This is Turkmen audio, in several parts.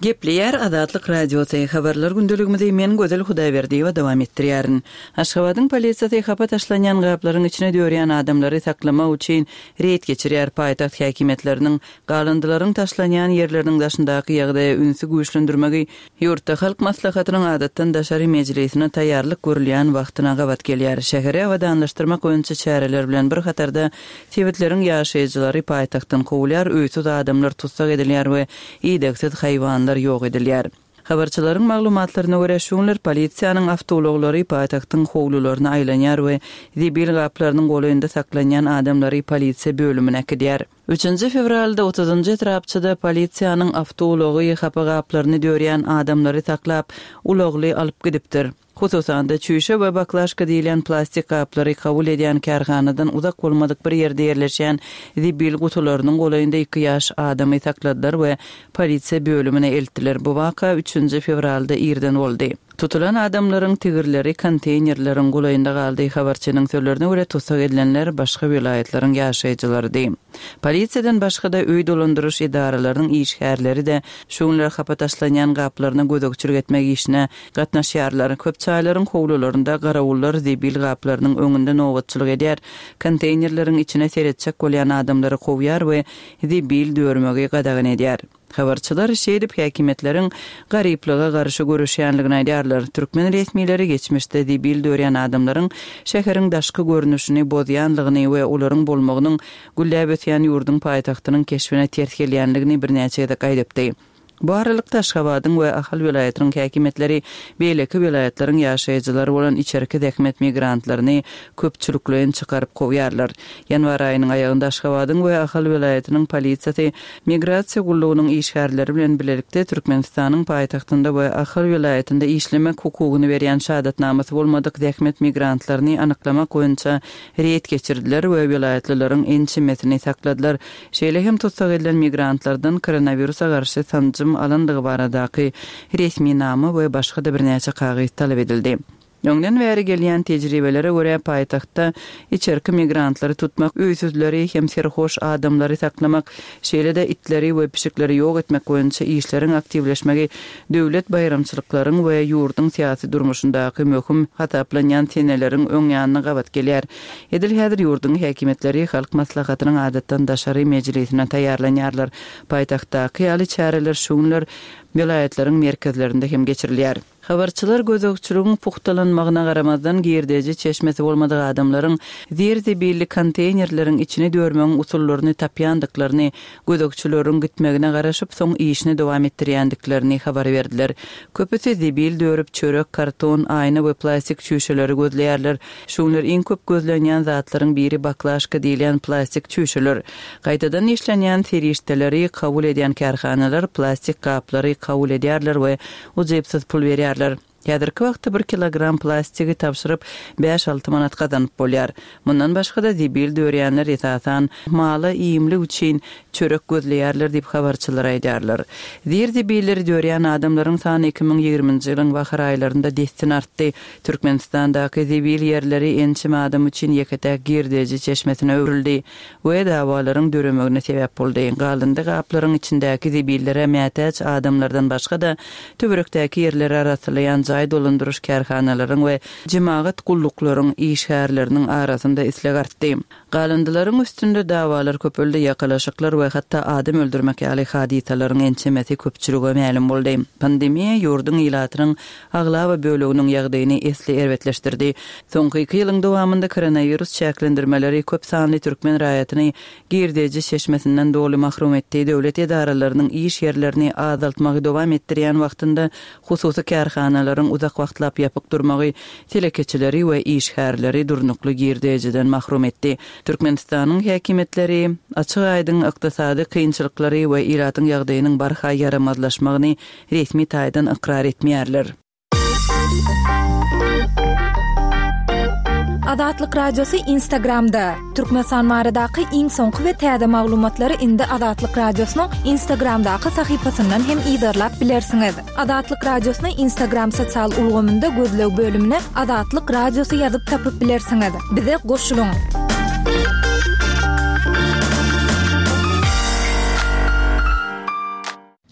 Gepleyer Azatlyk radiosu habarlar gündülügümizde men Gözel Hudaýberdiýewa dowam etdirýärin. Aşgabatyň polisiýasy hapa taşlanýan gaplaryň içine döwrýän adamlary saklamak üçin reýt geçirýär. Paýtaxt häkimetleriniň galandylaryň taşlanýan ýerleriniň daşyndaky ýagdaýy ünsü güýçlendirmegi ýurtda halk maslahatynyň adatdan daşary mejlisine taýýarlyk görülýän wagtyna gabat gelýär. Şäheri awadanlaşdyrmak öňçe çäreler bilen bir hatarda sebetleriň ýaşaýjylary paýtaxtdan kowulýar, öýsüz adamlar tutsak edilýär we iýdeksiz haýwanlar ýok edilýär. Habarçylaryň maglumatlaryna görä şuňlar polisiýanyň awtologlary paýtaxtyň howlularyna aýlanýar we zibil gaplarynyň goýunda saklanýan adamlary polisiýa bölümine kidýär. 3 fevralda 30-njy etrapçyda polisiýanyň awtology hapa gaplaryny döwrýän adamlary saklap, ulagly alyp gidipdir. Hususan da çüşe we baklaşka diýilen plastik gaplary kabul edýän karhanadan uzak bolmadyk bir ýerde ýerleşen zibil gutularynyň goýunda 2 ýaş adamy sakladylar we polisiýa bölümine eltdiler. Bu waka 3 fevralda ýerden boldy. Tutulan adamlaryň tigirleri konteynerleriň goýunda galdy. Habarçynyň sözlerine görä tutsak edilenler başga vilayetlaryň ýaşaýjylarydy. Polisiýadan başga da öý dolandyryş idaralarynyň işgärleri de şuňlar hapa taşlanýan gaplaryna gözükçülük etmek işine gatnaşýarlar. Köp çaýlaryň howlularynda garawullar zibil gaplarynyň öňünde nowatçylyk edýär. Konteynerleriň içine seretçek bolýan adamlary kowýar we zibil döwürmegi gadagyn edýär. Habarçylar şeýdip häkimetleriň garyplyga garşy görüşýänligini aýdýarlar. Türkmen resmileri geçmişde zibil döwrýän adamlaryň şäheriň daşky görnüşini bozýanlygyny we olaryň bolmagynyň gülläp ötýän ýurdun paýtagtynyň keşfine ters gelýänligini birnäçe gaýdypdy. Bu aralykda Aşgabatyň we Ahal vilayatynyň häkimetleri beýleki vilayatlariň ýaşaýjylary bolan içerki däkmet migrantlaryny köpçüliklen çykaryp kowýarlar. Ýanwar aýynyň aýagynda Aşgabatyň we Ahal vilayatynyň polisiýasy migrasiýa gullugynyň işgärleri bilen birlikde Türkmenistanyň paýtagtynda we Ahal vilayatynda işlemek hukugyny berýän şahadatnamasy bolmadyk däkmet migrantlaryny anyklamak boýunça reýt geçirdiler we vilayatlylaryň ençimesini sakladylar. Şeýle hem tutsak edilen migrantlardan koronawirusa garşy sanjym alandygy baradaky resmi namy we başga da birnäçe kagys talap edildi. Öňden bäri gelýän tejribelere görä paýtagtda içerki migrantlary tutmak, öýsüzleri hem serhoş adamlary saklamak, şeýle-de itleri we pişikleri ýok etmek boýunça işleriň aktivleşmegi döwlet bayramçylyklaryň we ýurdun syýasy durmuşyndaky möhüm hataplanýan teneleriň öň ýanyna gabat gelýär. Edil häzir ýurdun häkimetleri halk maslahatynyň adatdan daşary mejlisine taýýarlanýarlar. Paýtagtdaky ýaly çäreler şuňlar vilayatlariň merkezlerinde hem geçirilýär. Habarçylar gözükçülüğün puhtalanmagyna garamazdan girdäji çeşmesi bolmadyk adamlaryň zerzibilli konteynerleriň içine döwürmegiň usullaryny tapýandyklaryny, gözükçüleriň gitmegine garaşyp soň işini dowam etdirýändiklerini habar berdiler. Köpüsi zibil döwürüp çörek, karton, aýna we plastik çüşeleri gözleýärler. Şuňlar iň köp gözlenýän zatlaryň biri baklaşka diýilen plastik çüşeler. Gaýtadan işlenýän serişdeleri kabul edýän karhanalar plastik gaplary kabul edýärler we ujepsiz pul berýär. Häzirki wagtda 1 kilogram plastigi tapşyryp 5-6 manat gazanyp bolýar. Mundan başga da zibil döwrýänler esasan maly iýimli üçin çörek gözleýärler diýip habarçylar aýdýarlar. Zibilleri döwrýän adamlaryň sany 2020-nji ýylyň bahar aýlarynda destin artdy. Türkmenistandaky zibil ýerleri ençime adam üçin ýeketäk girdäji çeşmesine öwrüldi we dawalaryň döremegine sebäp boldy. Galandy gaplaryň içindäki zibillere mätäç adamlardan başga da töwerekdäki ýerleri arasylýan jaý dolandyryş karhanalaryň we jemaat gulluklaryň işgärleriniň arasynda isleg artdy. Galandylaryň üstünde dawalar köpöldi, ýakalaşyklar we hatda adam öldürmek ýaly hadisalaryň ençemesi köpçülüge ma'lum boldy. Pandemiýa ýurdun ilatynyň aglawa bölегiniň ýagdaýyny esli erwetleşdirdi. Soňky 2 ýylyň dowamında koronawirus çäklendirmeleri köp sanly türkmen raýatyny girdäji çeşmesinden doly mahrum etdi. Döwlet edaralarynyň iş ýerlerini azaltmagy dowam etdirýän wagtynda hususy karhanalaryň uzak wagtlap ýapyk durmagy telekeçileri we işgärleri durnukly girdäjiden mahrum etdi. Türkmenistanyň häkimetleri açyk aýdyň ykdysady kynçylyklary we iratyň ýagdaýynyň barha yaramazlaşmagyny resmi taýdan ikrar etmeýärler. Azatlyk radiosu Instagramda. Türkmenistan baradaky iň soňky we täze maglumatlary indi Azatlyk radiosynyň Instagramdaky sahypasyndan hem ýa-da bilersiňiz. Azatlyk radiosyny Instagram sosial ulgamynda gözleg bölümine Azatlyk radiosu ýazyp tapyp bilersiňiz. Bize goşulyň.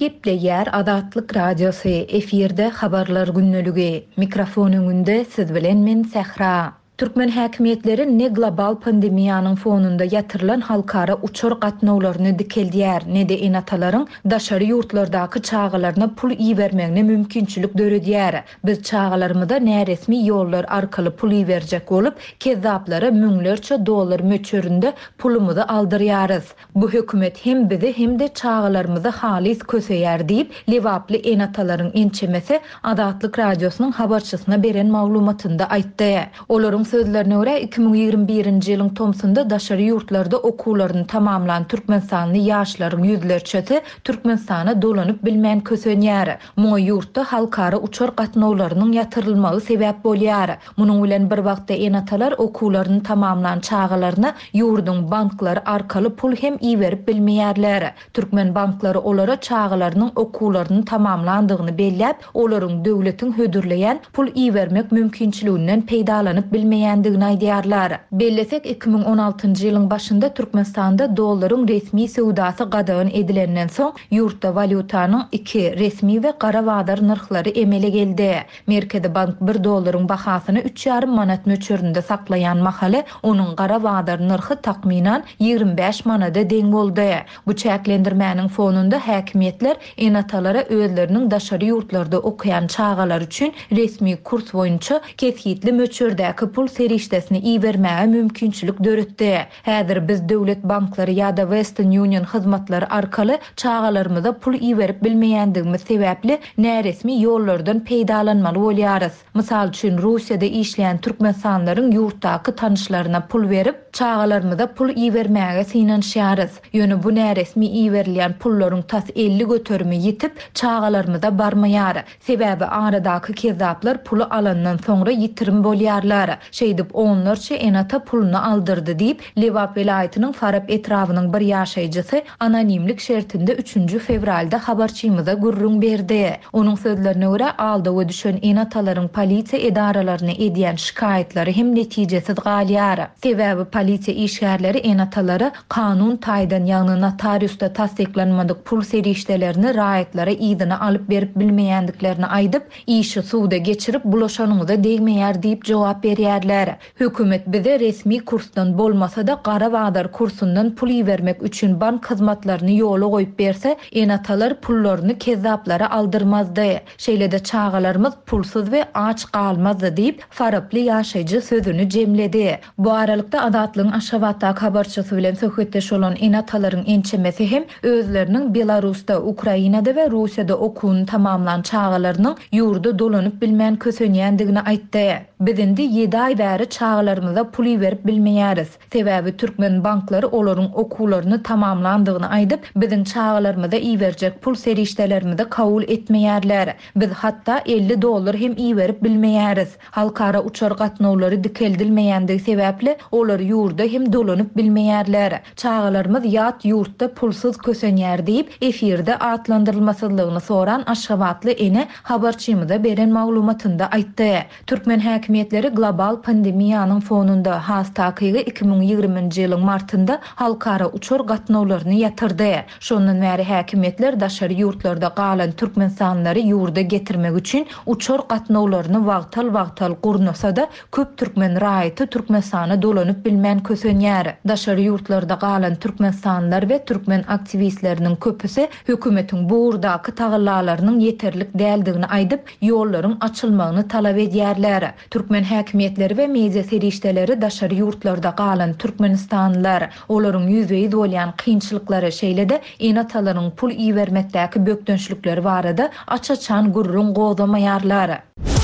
Gepleýär Adatlyk Radiosu efirde habarlar günnölügi. Mikrofon öňünde siz bilen men Sehra. Türkmen häkimetleri ne global pandemiýanyň fonunda ýatyrlan halkara uçur gatnawlaryny dikeldiýär, ne de enatalaryň daşary ýurtlardaky çağalaryna pul iýermegine mümkinçilik döredýär. Biz çağalarymyzda näresmi ýollar arkaly pul iýerjek bolup, kezzaplara müňlerçe dollar möçöründe pulumuzy aldyrýarys. Bu hökümet hem bizi hem de çağalarymyzy halis köseýär diýip, lewaply enatalaryň ençemesi Adatlyk Radiosynyň habarçysyna beren maglumatynda aýtdy. Olaryň sözlerine göre 2021-nji ýylyň tomsunda daşary ýurtlarda okuwlaryny tamamlanan türkmenstanly ýaşlaryň ýüzlerçesi Türkmenstana dolanyp bilmän kösenýär. Muňa ýurtda halkara uçur gatnawlarynyň ýatyrylmagy sebäp bolýar. Munyň bilen bir wagtda enatalar okuwlaryny tamamlanan çağalaryna ýurdun banklary arkaly pul hem iýerip bilmeýärler. Türkmen banklary olara çağalarynyň okuwlaryny tamamlandygyny belläp, olaryň döwletiň hödürleýän pul iýermek mümkinçiliginden peýdalanyp bilmeýärdigini aýdýarlar. Bellesek 2016-njy ýylyň başynda Türkmenstanda dollaryň resmi sowdasy gadagyn edilenden soň ýurtda valutanyň iki resmi we gara wadar narhlary emele geldi. Merkezi bank 1 dollaryň bahasyny 3,5 manat möçöründe saklayan mahaly onuň gara wadar narhy takminan 25 manada deň boldy. Bu çäklendirmäniň fonunda häkimetler enatalara özleriniň daşary ýurtlarda okuyan çağalar üçin resmi kurs boýunça kesgitli möçördäki pul serişdesini iýermäge mümkinçilik döretdi. Häzir biz döwlet banklary ýa-da Western Union hyzmatlary arkaly çağalarymyza pul iýerip bilmeýändigimiz sebäpli näresmi ýollardan peýdalanmaly bolýarys. Mysal üçin Russiýada işleýän türkmensanlaryň ýurtdaky tanışlaryna pul berip çağalarymyza pul iýermäge synanýarys. Ýöne bu näresmi iýerilýän pullaryň tas 50 göterimi ýitip çağalarymyza barmaýar. Sebäbi aradaky kezzaplar pulu alandan soňra ýitirim bolýarlar. Şeýdip onlarça enata pulunu aldyrdy diýip Lewap welaýatynyň Farab etrawynyň bir ýaşaýjysy anonimlik şertinde 3 fevralda habarçymyza gurrun berdi. Onuň sözlerine görä aldygy düşen enatalaryň polisiýa edaralaryna edýän şikayetlary hem netijesiz galýar. Sebäbi polisiýa işgärleri enatalary kanun taýdan ýagny notariusda tasdiklanmadyk pul serişdelerini raýatlara ýygyna alyp berip bilmeýändiklerini aýdyp, işi suwda geçirip bulaşanyňyza degmeýär diýip jogap berýärler. Hökümet bize resmi kursdan bolmasa da gara wadar kursundan pul iýermek üçin bank hyzmatlaryny ýola goýup berse, enatalar pullaryny kezzaplara aldyrmazdy. Şeýle de çağalarymyz pulsuz we aç galmazdy diýip Faraply ýaşaýjy sözüni jemledi. Bu aralykda Adatlyň Aşgabatdaky habarçysy bilen söhbetdeş bolan enatalaryň ençemesi hem özleriniň Belarusda, Ukrainada we Russiýada okuwuny tamamlanan çağalarynyň ýurda dolanyp bilmän kösenýändigini aýtdy. Bizinde 7 ay bäri çağalarymyza pul iýerip bilmeýäris. Sebäbi türkmen banklary olaryň okuwlaryny tamamlandygyny aýdyp, biziň çağalarymyza iýerjek pul serişdelerimizde kabul etmeýärler. Biz hatda 50 dollar hem iýerip bilmeýäris. Halkara uçar gatnawlary dikeldilmeýändigi sebäpli olar ýurda hem dolanyp bilmeýärler. Çağalarymyz ýat ýurtda pulsuz kösenýär diýip efirde atlandyrylmasyzlygyny soran Aşgabatly ene habarçymyza beren maglumatynda aýtdy. Türkmen häkimetleri global pandemiýanyň fonunda hastakygy 2020-nji ýylyň martynda halkara uçur gatnawlaryny ýatyrdy. Şondan bäri häkimetler daşary ýurtlarda galan türkmensanlary ýurda getirmek üçin uçur gatnawlaryny wagtal gurnasa da köp türkmen raýaty Türkmenstana dolanyp bilmän kösenýär. Daşary ýurtlarda galan türkmensanlar we türkmen aktivistleriniň köpüsi hökümetiň bu urdaky tagyllalarynyň ýeterlik däldigini aýdyp, ýollaryň açylmagyny talap edýärler. Türkmen häkimetleri we media serişdeleri daşary ýurtlarda galan türkmenistanlylar olaryň ýüzbeýiz bolýan kynçylyklary şeýle de enatalaryň pul iýermekdäki bökdönçlükleri barada açaçan gurrun gozamaýarlar.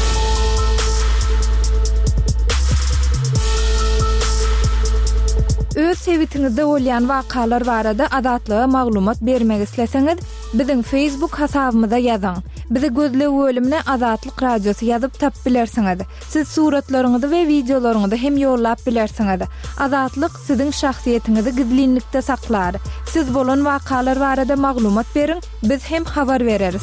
Öz sevitiňizde bolýan wakalar barada adatlyga maglumat bermek isleseňiz, biziň Facebook hasabymyza ýazyň. Bizi gözle bölümine Adatlyk Radiosu ýazyp tap bilersiňiz. Siz suratlaryňyzy we videolaryňyzy hem ýollap bilersiňiz. Adatlyk siziň şahsiýetiňizi gizlinlikde saklar. Siz bolan wakalar barada maglumat beriň, biz hem habar bereriz.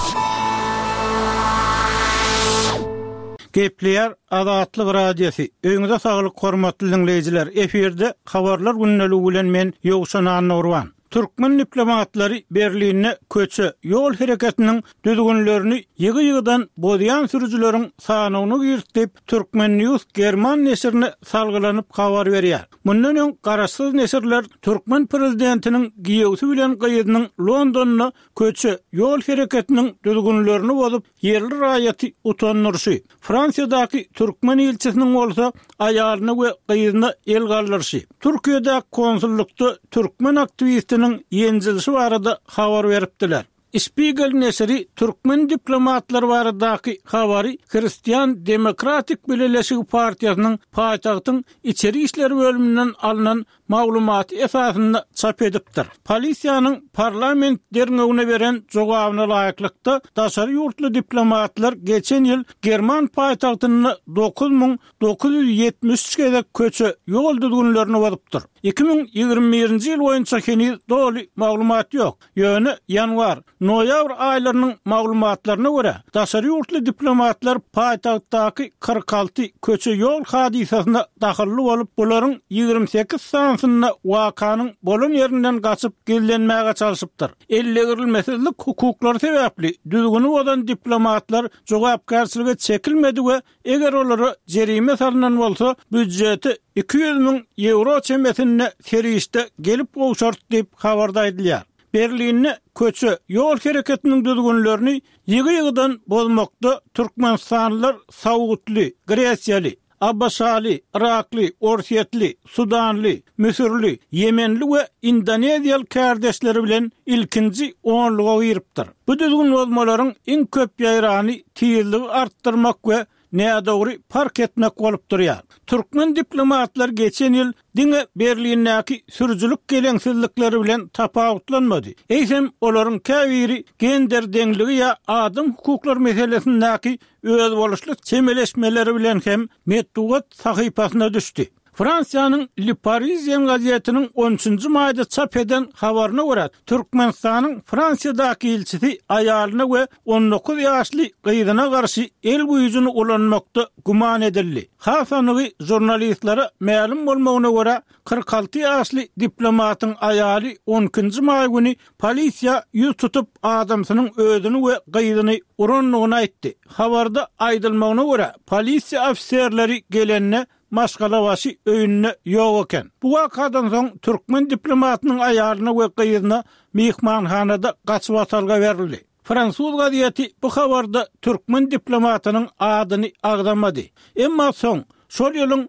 Gepleýär Adatlyk Radiosu. Öňüňizde saglyk hormatly dinleýijiler. Eferde habarlar günneligi bilen men Ýowşan Anurwan. Türkmen diplomatlary Berlinne köçe yol hereketiniň düzgünlerini ýygy-ýygydan bozayan sürüjüleriň sanyny girtip Türkmen News German nesirine salgylanyp habar berýär. Mundan öň garaşsyz nesirler Türkmen prezidentiniň giýewsi bilen gyýydynyň Londonyna köçe yol hereketiniň düzgünlerini bozup yerli raýaty utanyrşy, Fransiýadaky Türkmen elçisiniň bolsa aýalyny we gyýydyny el galdyrşy, Türkiýede konsullukda Türkmen aktivistiniň ýenjilişi barada habar beripdiler. Spiegel nesiri Türkmen diplomatlar baradaky habary Hristiyan Demokratik Birleşigi Partiýasynyň paýtagtyň içeri işleri bölümünden alınan maglumat esasynda çap edipdir. Polisiýanyň parlament derňegine beren jogabyna laýyklykda daşary ýurtly diplomatlar geçen ýyl German paýtagtyny 9973 gezek köçe ýol düzgünlerini bozupdyr. 2021-nji ýyl boýunça henüz doly maglumat ýok. Ýöne ýanwar, noýabr aýlarynyň maglumatlaryna görä, daşary ýurtly diplomatlar paýtagtdaky 46 köçe ýol hadisasyna dahilli bolup, bularyň 28 sansyna wakanyň bolan ýerinden gaçyp gellenmäge çalyşypdyr. Ellegirilmezlik hukuklary sebäpli düzgünü bolan diplomatlar jogapkärçiligi çekilmedi we eger olary jerime salynan bolsa büdjeti 200.000 euro çemesine serişde gelip goşart diýip habarda edilýär. Berlinne köçe yol hereketiniň düzgünlerini ýygy-ýygydan bozmakda Türkmenistanlylar Sawutly, Gresiýaly, Abbasali, Irakly, Orsiýetli, Sudanly, Misirli, Yemenli we Indoneziýaly kardeşleri bilen ilkinji onluga giripdir. Bu düzgün bozmalaryň iň köp ýaýrany tiyizligi artdyrmak we nädogry park etmek bolup durýar. Türkmen diplomatlar geçen ýyl diňe Berlinnäki sürüjülük geleňsizlikleri bilen tapawutlanmady. Eýsem olaryň käbiri gender deňligi ýa adam hukuklary meselesindäki öz boluşly çemeleşmeleri bilen hem Meddugat sahypasyna düşdi. Fransiýanyň Le Parisien gazetiniň 13-nji maýda çap eden habaryna görä, Türkmenistanyň Fransiýadaky elçisi aýalyna we 19 ýaşly gyýdyna garşy el güýjüni ulanmakda guman edildi. Hasanyny jurnalistlere ma'lum bolmagyna görä, 46 ýaşly diplomatyň aýaly 12-nji maý güni polisiýa ýüz tutup adamsynyň özüni we gyýdyny uranlygyny aýtdy. Habarda aýdylmagyna görä, polisiýa ofserleri gelenne maşgala başı öýünne ýok eken. Bu wakadan soň Türkmen diplomatynyň aýalyna we gyýdyna mehmanhanada gaçyp atalga berildi. Fransuz gazeti bu habarda Türkmen diplomatynyň adyny agdamady. Emma soň şol ýylyň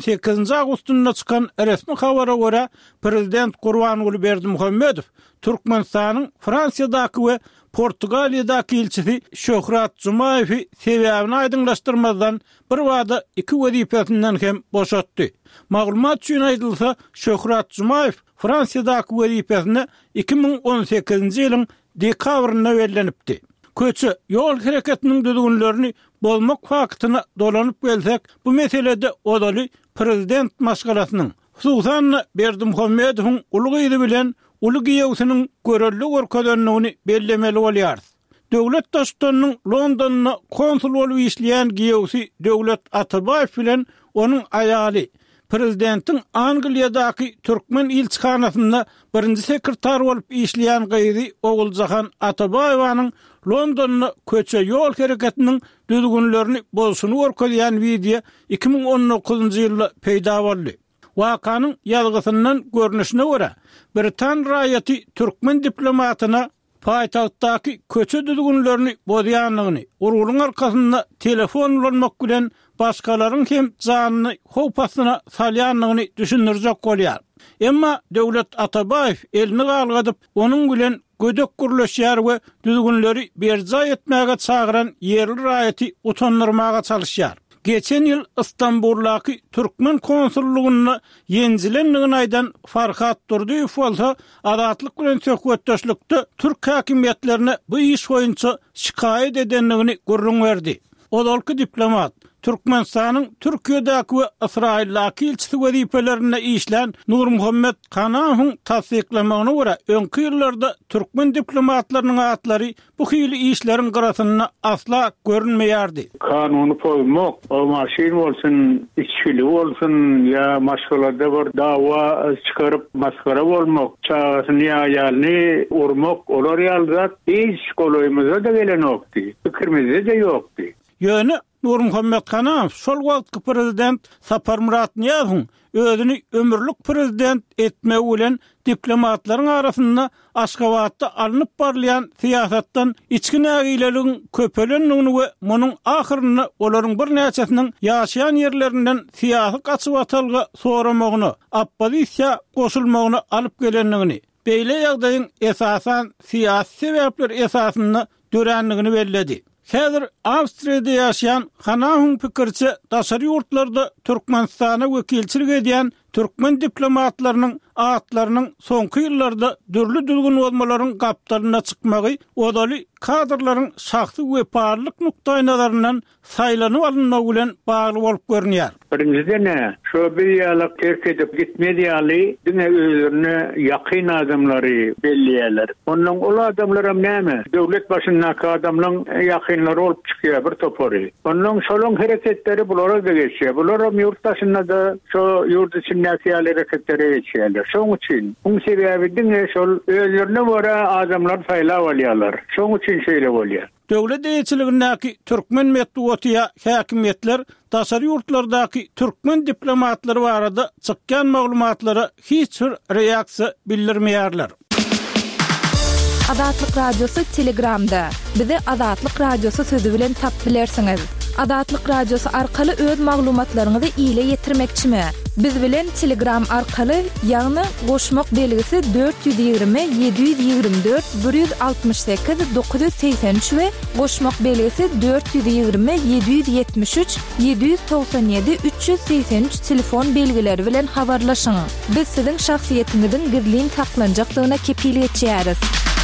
18 agustunda çykan resmi habara görä prezident Gurbanuly Berdimuhammedow Türkmenistanyň Fransiýadaky we Portugaliýadaky elçisi Şöhrat Jumaýewy sebäbini aýdynlaşdyrmazdan bir wada iki wezipesinden hem boşatdy. Maglumat üçin aýdylsa, Şöhrat Jumaýew Fransiýadaky wezipesine 2018-nji ýylyň dekabryna bellenipdi. Köçe ýol hereketiniň düzgünlerini bozmak faktyna dolanyp gelsek, bu meselede odaly prezident maşgalasynyň hususan Berdimuhammedowyň ulugydy bilen ulu giýewsiniň görelli görkezlenligini bellemeli bolýar. Döwlet daşdanyň Londonyna konsul bolup işleýän giýewsi Döwlet Atabaýew bilen onuň aýaly prezidentiň Angliýadaky Türkmen elçihanasynda birinji sekretar bolup işleýän gyýdy Oguljahan Atabaýewaň Londonyna köçe ýol hereketiniň düzgünlerini bozuşyny görkezýän video 2019-njy ýylda peýda boldy. Wakanyň ýalgysyndan görnüşine görä, Britan raýaty Türkmen diplomatyna paýtagtdaky köçe düzgünlerini bozýanlygyny, urulyň arkasynda telefon ulanmak bilen başgalaryň hem janyny howpasyna salýanlygyny düşündirjek bolýar. Emma Döwlet Atabaýew elini galgadyp, onuň bilen gödek gürleşýär we düzgünleri berja etmäge çagyran yerli raýaty utandyrmaga çalyşýar. Geçen ýyl Istanbuldaky Türkmen konsullugyna ýenjilenligini aýdan Farhat Durduýew bolsa, adatlyk bilen söhbetdeşlikde Türk häkimetlerine bu iş boýunça şikaýet edenligini gurrun berdi. Odalky diplomat Türkmenistanyň Türkiýedäki we Israýildäki ilçisi wezipelerine işlen Nur Muhammed Kanawyň tasdiklamagyna görä öňki ýyllarda türkmen diplomatlarynyň atlary bu hili işleriň garasyna asla görünmeýärdi. Kanuny pozmak, o maşin bolsun, içkili bolsun, ya maşgalada bir dawa çıkarıp maskara bolmak, çağasyny ýalyny urmak, olar ýalzat hiç goloýmyza da gelen okdy. Fikrimizde de ýokdy. Ýöne Nur Muhammed Kanaw şol wagtky prezident Sapar Murat Niýazowyň özüni ömürlük prezident etme bilen diplomatlaryň arasynda Aşgabatda alınıp barlayan siýasatdan içki nägileligiň köpelenligini we munyň ahyryny olaryň bir näçesiniň ýaşaýan ýerlerinden siýasy gaçyp atalga soramagyny, oppozisiýa goşulmagyny alyp gelenligini, beýle ýagdaýyň esasan siýasy sebäpler esasyny dörenligini belledi. Häzir Awstriýada ýaşaýan Kanawyň pikirçi daşary ýurtlarda Türkmenistana wekilçilik edýän türkmen diplomatlarynyň atlarynyň soňky ýyllarda dürli düzgün bolmalaryň gapdalyna çykmagy odaly kadrlaryň şahsy we parlyk nukdaý nazaryndan saýlanyp alynmagy bilen bagly bolup görünýär. Birinjide ne? Şo bir ýalyk terk edip gitmediýäli, diňe özlerini ýakyn adamlary belliýärler. Onuň ol adamlara näme? Döwlet başyndaky adamlaryň ýakynlary bolup çykýar bir topary. Onuň şolaň hereketleri bulara da geçýär. Bular ýurtdaşynda da şo ýurt içindäki hereketleri geçýärler. Şoň üçin bu sebäbi diňe şol özlerine göre adamlar saýlap alýarlar. Şoň üçin şeýle bolýar. Döwlet eýetçiligindäki türkmen medeniýeti häkimetler daşary ýurtlardaky türkmen diplomatlary barada çykkan maglumatlary hiç bir reaksiýa bildirmeýärler. Adatlyk radiosu Telegramda. Bizi Adatlyk radiosu sözi bilen tap bilersiňiz. Adatlyk radiosu arkaly öz maglumatlaryňyzy ýyla ýetirmekçimi? Biz bilen Telegram arkaly ýagny goşmak belgisi 420 724 168 983 we goşmak belgisi 420 773 797 383 telefon belgileri bilen habarlaşyň. Biz siziň şahsiýetiňiziň gizliliğini saklanjakdygyna kepilik etýäris.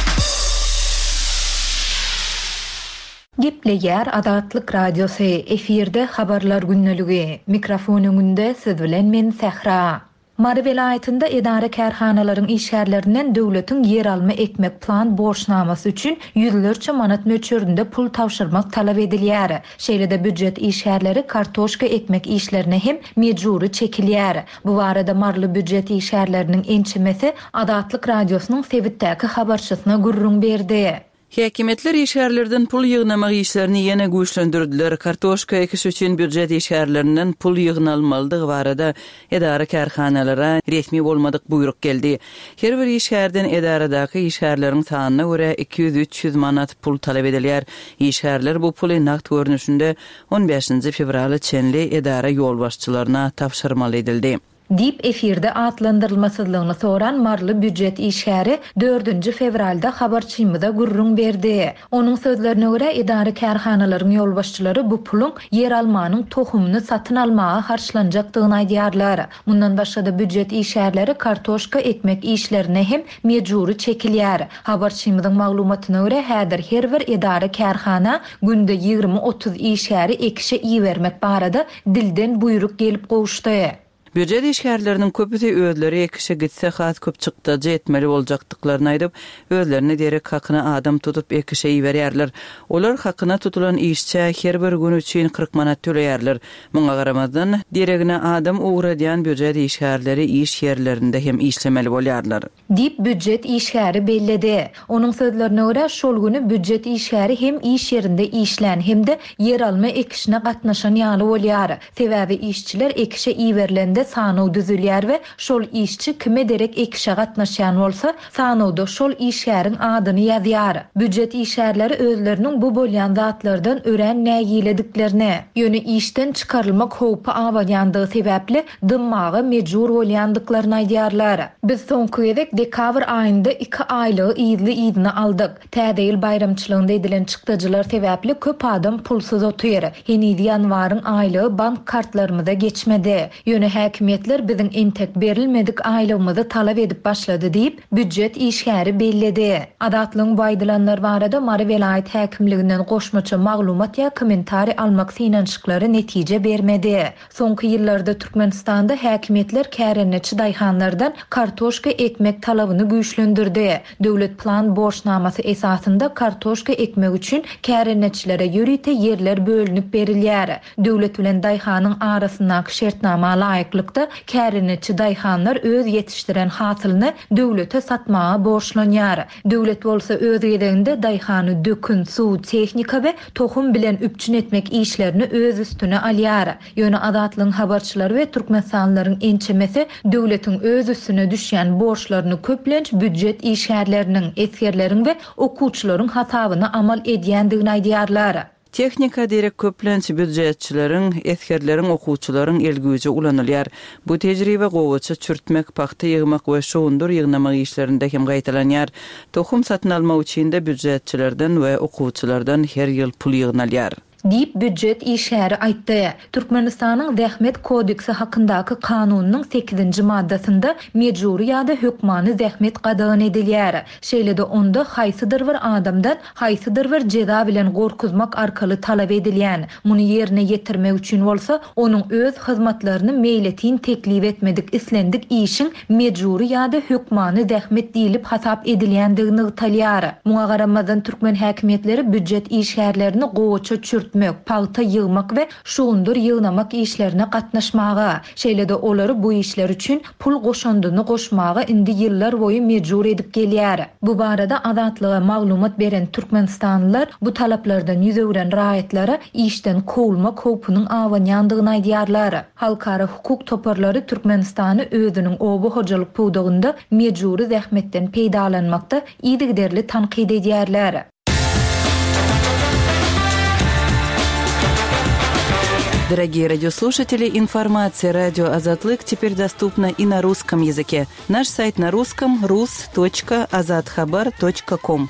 Gepleýär Adatlyk radiosu efirde habarlar günneligi. Mikrofon öňünde siz bilen men Sehra. Mary welaýatynda edara kärhanalaryň işgärlerinden döwletiň yer alma ekmek plan borçnamasy üçin ýüzlerçe manat möçürinde pul tawşyrmak talap edilýär. Şeýlede büdjet işgärleri kartoşka ekmek işlerine hem mejburi çekilýär. Bu barada marly büdjet işgärleriniň ençemesi Adatlyk radiosynyň Sewitdäki habarçysyna gurrun berdi. Häkimetler işgärlerden pul ýygnamak işlerini ýene güýçlendirdiler. Kartoşka ekiş üçin büdjet işgärlerinden pul ýygnalmalydygy barada edara kärhanalara resmi bolmadyk buyruk geldi. Her bir işgärden edaradaky işgärleriň sanyna görä 200-300 manat pul talap edilýär. İşgärler bu puly nakt görnüşinde 15 fevraly çenli edara ýolbaşçylaryna tapşyrmaly edildi. Dip efirde atlandyrylmasydlygyny soran marly büdjet işgäri 4 fevralda habarçymyda gurrun berdi. Onuň sözlerine görä edara kärhanalaryň ýolbaşçylary bu puluň yer almanyň tohumyny satyn almaga harçlanjakdygyny aýdýarlar. Mundan başga da büdjet işgärleri kartoşka ekmek işlerine hem mejburi çekilýär. Habarçymydyň maglumatyna görä häzir her bir edara kärhana günde 20-30 işgäri ekişe iýermek barada dilden buyruk gelip gowuşdy. Büdjet işgärleriniň köpüsi özleri ekişe gitse has köp çykdyjy etmeli boljakdyklaryny aýdyp, özlerini derek hakyna adam tutup ekişe ýerlerler. Olar hakyna tutulan işçi her bir gün üçin 40 manat töleýärler. Muňa garamazdan deregine adam ugradýan büdjet işgärleri iş ýerlerinde hem işlemeli bolýarlar. Dip büdjet işgäri belledi. Onuň sözlerine görä şol güni büdjet işgäri hem iş ýerinde işlän hem de yer alma ekişine gatnaşan ýaly bolýar. Sebäbi işçiler ekişe iýerlerinde sanaw düzülýär we şol işçi kime derek ekişe gatnaşýan bolsa, sanawda şol işgäriň adyny ýazýar. Büdjet işgärleri özleriniň bu bolýan zatlardan ören nägilediklerini, ýöne işden çykarylmak howpy awayandygy sebäpli dymmagy mejbur bolýandyklaryny aýdýarlar. Biz soňky edek dekabr aýynda 2 aýlygy ýyzly ýyzyny aldyk. Täze bayramçylygynda edilen çykdyjylar sebäpli köp adam pulsuz oturýar. Heni ýanwaryň aýlygy bank kartlarymyza geçmedi. Ýöne häkimetler biziň entek berilmedik aýlygymyzy talap edip başlady diýip büdjet işgäri belledi. Adatlyň baýdylanlar barada Mary velayet häkimliginden goşmaça maglumat ýa kommentari almak synançyklary netije bermedi. Soňky ýyllarda Türkmenistanda häkimetler kärenneçi daýhanlardan kartoşka ekmek talabyny güýçlendirdi. Döwlet plan borçnamasy esasında kartoşka ekmek üçin kärenneçilere ýörite yerler bölünip berilýär. Döwlet bilen daýhanyň arasyndaky şertnama laýyklykda kärenneçi daýhanlar öz ýetişdiren hasylyny döwlete satmaga borçlanýar. Döwlet bolsa öz ýerinde daýhany dökün, suw, tehnika we tohum bilen üpçün etmek işlerini öz üstüne alýar. Ýöne adatlyň habarçylary we türkmenstanlaryň ençemesi döwletiň öz üstüne düşýän borçlaryny köplenç büdjet işgärleriniň, esgerleriň we okuwçylaryň hasabyna amal edýändigini aýdýarlar. Teknika derek köplenç büdjetçileriň, esgerleriň, okuwçylaryň elgüje ulanylýar. Bu tejribe gowaça çürtmek, paxta ýygmak we şoundur ýygnamak işlerinde hem gaýtalanýar. Tohum satyn almak üçin de büdjetçilerden we okuwçylardan her ýyl pul ýygnalýar. Dip büdjet işgäri aýtdy. Türkmenistanyň zähmet kodeksi hakyndaky kanunyň 8-nji maddasynda mejburi ýa-da hökmany zähmet gadagan edilýär. Şeýle-de onda haýsydyr bir adamdan haýsydyr bir jeza bilen gorkuzmak arkaly talap edilýän. Muny ýerine ýetirmek üçin bolsa, onuň öz hyzmatlaryny meýletin teklip etmedik islendik işiň mejburi ýa-da hökmany zähmet diýilip hasap edilýändigini ýytalýar. Muňa garamazdan türkmen häkimetleri büdjet işgärlerini gowaça çürt paýta ýygmak we şoundur ýygnamak işlerine gatnaşmaga, şeýle-de olary bu işler üçin pul goşandyny goşmaga indi ýyllar boýu mejbur edip gelýär. Bu barada adatlyga maglumat beren türkmenistanlylar bu talaplardan ýüzegren raýatlary işden kowulmak howpunyň awanýandygyny aýdýarlar. Halkara hukuk toparlary Türkmenistany özüniň obu hojalyk puwdugynda mejburi zähmetden peýdalanmakda ýygyderli tanqid edýärler. Дорогие радиослушатели, информация «Радио Азатлык» теперь доступна и на русском языке. Наш сайт на русском – rus.azadkhabar.com.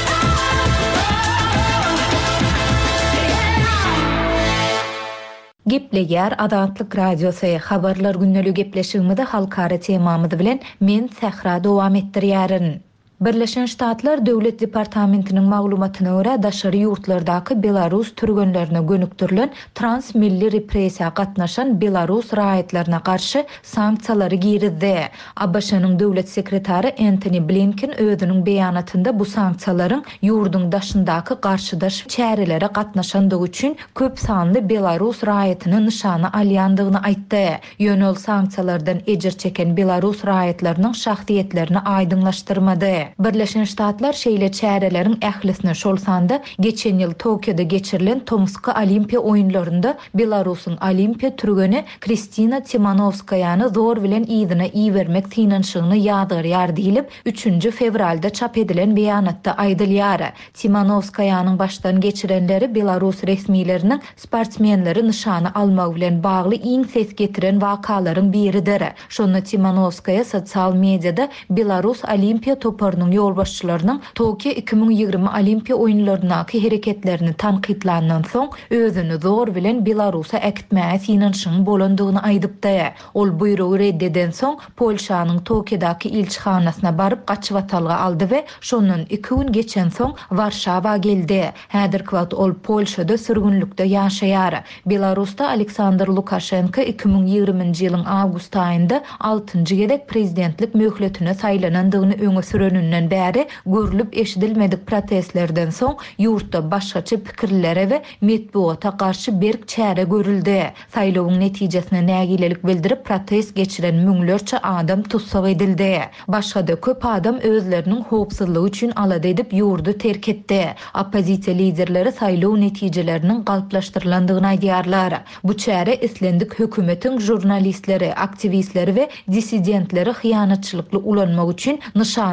Gepleýär Adatlyk Radiosy habarlar günnälik gepleşigimizde halkara temamyzy bilen men Sähra dowam etdirýärin. Birleşen Ştatlar Döwlet Departamentiniň maglumatyna görä daşary ýurtlardaky Belarus türgenlerine gönüktirilen transmilli repressiýa gatnaşan Belarus raýatlaryna garşy sanksiýalary girizdi. ABŞ-nyň döwlet sekretary Antony Blinken özüniň beýanatynda bu sanksiýalaryň ýurduň daşyndaky garşydaş çärelere gatnaşandygy üçin köp sanly Belarus raýatyny nişana alýandygyny aýtdy. Ýönel sanksiýalardan ejir çeken Belarus raýatlarynyň şahsiýetlerini aýdynlaşdyrmady. Birleşen Ştatlar şeýle çäreleriň ählisine şol sanda geçen ýyl Tokioda geçirilen Tomska Olimpiýa oýunlarynda Belarusyň olimpiýa türgeni Kristina Timanovskaýany zor bilen ýzyna iýermek synançygyny ýadygar diýilip 3 fevralda çap edilen beýanatda aýdylýar. Timanovskaýanyň başdan geçirenleri Belarus resmiýetleriniň sportsmenleri nişana almak bilen bagly iň ses getiren wakalaryň biridir. Şonu Timanovskaya sosial mediada Belarus olimpiýa toparnyň ýolbaşçylarynyň Tokio 2020 olimpiýa oýunlarynaky hereketlerini tanqidlandan soň özüni zor bilen Belarusa äkitmäge synançyň bolandygyny aýdypdy. Ol buýrugy reddeden soň Polşanyň Tokiodaky ilçihanasyna baryp gaçyp atalga aldy we şondan 2 gün geçen soň Warşawa geldi. Häzirki wagt ol Polşada sürgünlükde ýaşaýar. Belarusda Aleksandr Lukashenko 2020-nji ýylyň awgust aýynda 6-njy gezek prezidentlik möhletine saýlanandygyny öňe süreninden bäri görülüp eşidilmedik protestlerden soň ýurtda başgaça pikirlere we metbuata garşy berk çäre görüldi. Saýlawyň netijesine nägilelik bildirip protest geçiren müňlerçe adam tutsak edildi. Başga-da köp adam özleriniň howpsuzlygy üçin alada edip ýurdu terk etdi. Opozisiýa liderleri saýlaw netijeleriniň galplaşdyrlandygyny aýdýarlar. Bu çäre islendik hökümetiň jurnalistleri, aktivistleri we dissidentleri hyýanatçylykly ulanmak üçin nişana alýan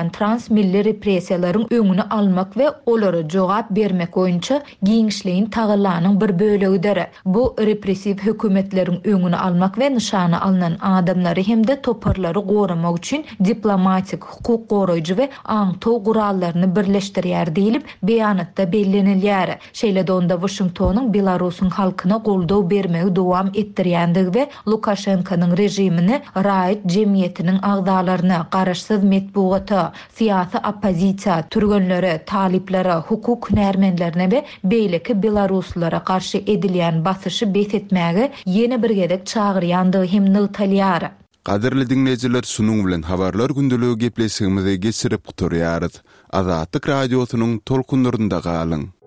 edilýän transmilli repressiýalaryň öňüni almak we olara jogap bermek boýunça giňişliğin tagylanyň bir bölegidir. Bu repressiv hökümetleriň öňüni almak we nişana alınan adamlary hemde toparlary goramak üçin diplomatik, hukuk goraýjy we aňtaw gurallaryny birleşdirýär diýilip beýanatda bellenilýär. Şeýle onda Washingtonyň Belarusyň halkyna goldaw bermegi dowam etdirýändigi we Lukashenkanyň rejimini raýat jemgyýetiniň agdalaryna garaşsyz metbuata, siyasi opozisiýa türgenleri, taliplere, hukuk hünärmenlerine we beýleki Belaruslara karşı edilýän basyşy besetmäge ýene bir gedek çagyrýandygy hem nyltalýar. Qadirli dinleyijiler, sunuň bilen habarlar gündüligi gepleşigimizi geçirip guturýarys. Azatlyk radiosynyň tolkunlarynda galyň.